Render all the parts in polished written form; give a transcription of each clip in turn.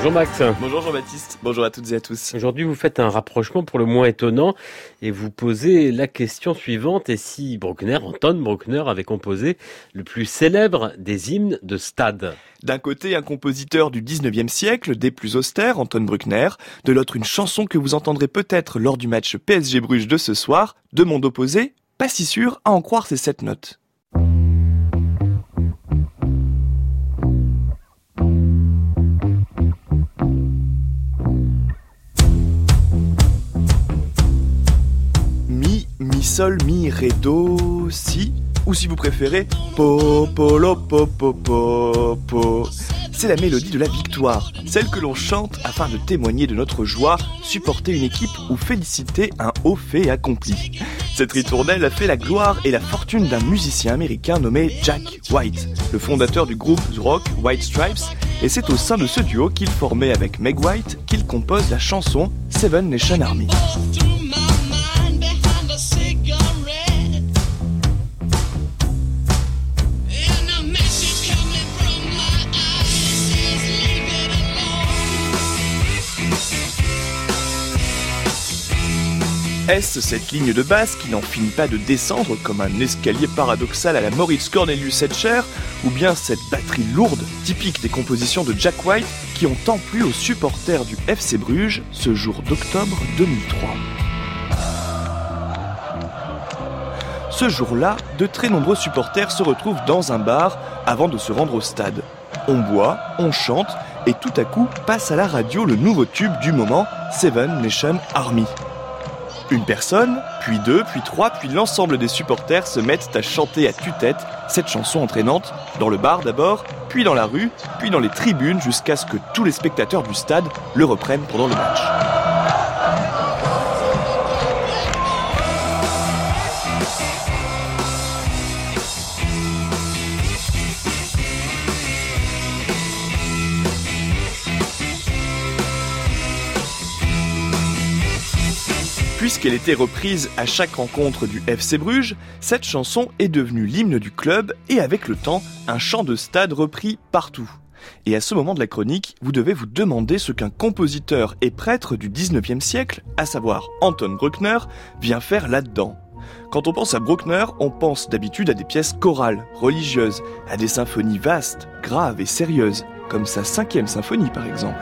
Bonjour Max. Bonjour Jean-Baptiste, bonjour à toutes et à tous. Aujourd'hui, vous faites un rapprochement pour le moins étonnant et vous posez la question suivante. Et si Anton Bruckner avait composé le plus célèbre des hymnes de stade? D'un côté, un compositeur du 19e siècle, des plus austères, Anton Bruckner. De l'autre, une chanson que vous entendrez peut-être lors du match PSG Bruges de ce soir. De monde opposé, pas si sûr à en croire ces 7 notes. Mi, sol, mi, ré, do, si, ou si vous préférez, po, po, lo, po, po, po, po. C'est la mélodie de la victoire, celle que l'on chante afin de témoigner de notre joie, supporter une équipe ou féliciter un haut fait accompli. Cette ritournelle a fait la gloire et la fortune d'un musicien américain nommé Jack White, le fondateur du groupe rock White Stripes, et c'est au sein de ce duo qu'il formait avec Meg White qu'il compose la chanson Seven Nation Army. Est-ce cette ligne de basse qui n'en finit pas de descendre comme un escalier paradoxal à la Moritz Cornelius Escher, ou bien cette batterie lourde, typique des compositions de Jack White, qui ont tant plu aux supporters du FC Bruges ce jour d'octobre 2003. Ce jour-là, de très nombreux supporters se retrouvent dans un bar avant de se rendre au stade. On boit, on chante, et tout à coup passe à la radio le nouveau tube du moment, Seven Nation Army. Une personne, puis deux, puis trois, puis l'ensemble des supporters se mettent à chanter à tue-tête cette chanson entraînante, dans le bar d'abord, puis dans la rue, puis dans les tribunes, jusqu'à ce que tous les spectateurs du stade le reprennent pendant le match. Puisqu'elle était reprise à chaque rencontre du FC Bruges, cette chanson est devenue l'hymne du club et avec le temps, un chant de stade repris partout. Et à ce moment de la chronique, vous devez vous demander ce qu'un compositeur et prêtre du 19e siècle, à savoir Anton Bruckner, vient faire là-dedans. Quand on pense à Bruckner, on pense d'habitude à des pièces chorales, religieuses, à des symphonies vastes, graves et sérieuses, comme sa 5e symphonie par exemple.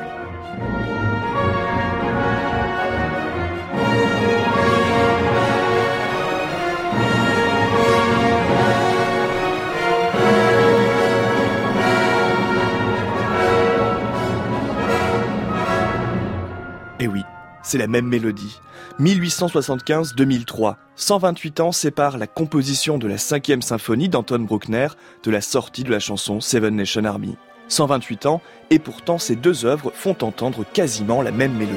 Et oui, c'est la même mélodie. 1875-2003, 128 ans séparent la composition de la 5e symphonie d'Anton Bruckner de la sortie de la chanson Seven Nation Army. 128 ans, et pourtant ces deux œuvres font entendre quasiment la même mélodie.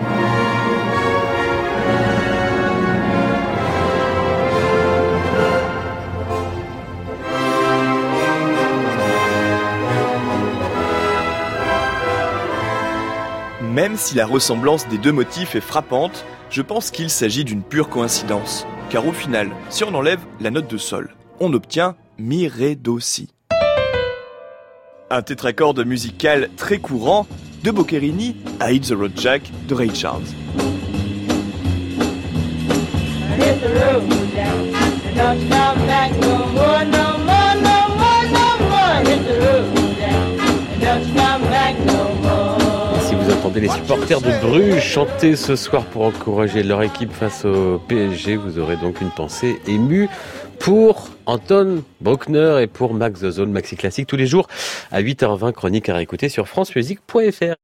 Même si la ressemblance des deux motifs est frappante, je pense qu'il s'agit d'une pure coïncidence. Car au final, si on enlève la note de sol, on obtient Mi, Ré, Do, Si. Un tétracorde musical très courant, de Boccherini à Hit the Road Jack de Ray Charles. Vous entendez les supporters de Bruges chanter ce soir pour encourager leur équipe face au PSG. Vous aurez donc une pensée émue pour Anton Bruckner et pour Max The Zone, Maxi Classique tous les jours à 8h20, chronique à réécouter sur francemusique.fr.